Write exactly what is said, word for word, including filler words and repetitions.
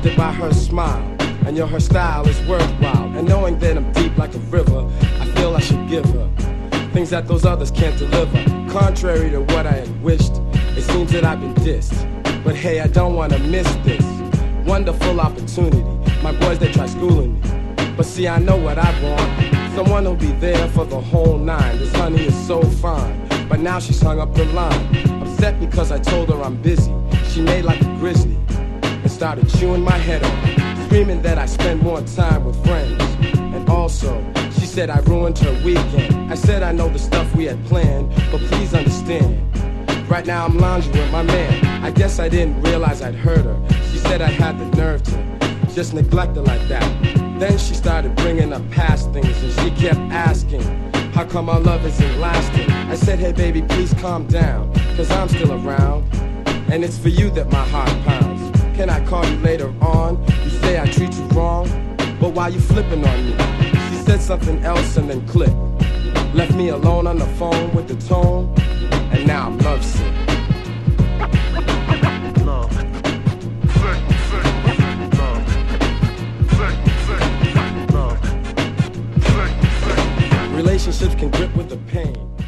attracted by her smile, and yo, her style is worthwhile. And knowing that I'm deep like a river, I feel I should give her things that those others can't deliver. Contrary to what I had wished, it seems that I've been dissed. But hey, I don't wanna miss this wonderful opportunity. My boys, they try schooling me, but see, I know what I want. Someone who'll be there for the whole nine. This honey is so fine, but now she's hung up the line. Upset because I told her I'm busy. She made like a grizzly and started chewing my head off, screaming that I spend more time with friends. And also, she said I ruined her weekend. I said I know the stuff we had planned, but please understand, right now I'm lounging with my man. I guess I didn't realize I'd hurt her. She said I had the nerve to just neglect her like that. Then she started bringing up past things, and she kept asking, how come our love isn't lasting? I said, hey baby, please calm down, cause I'm still around, and it's for you that my heart pounds. Can I call you later on? You say I treat you wrong, but why you flipping on me? She said something else and then clicked. Left me alone on the phone with the tone, and now I'm lovesick. Relationships can grip with the pain.